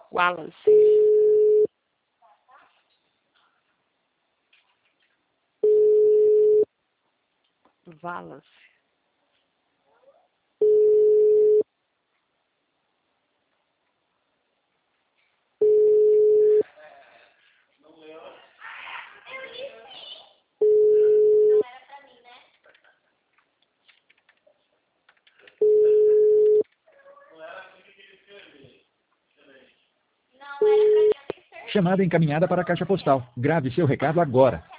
Wallace. Wallace. Chamada encaminhada para a caixa postal. Grave seu recado agora.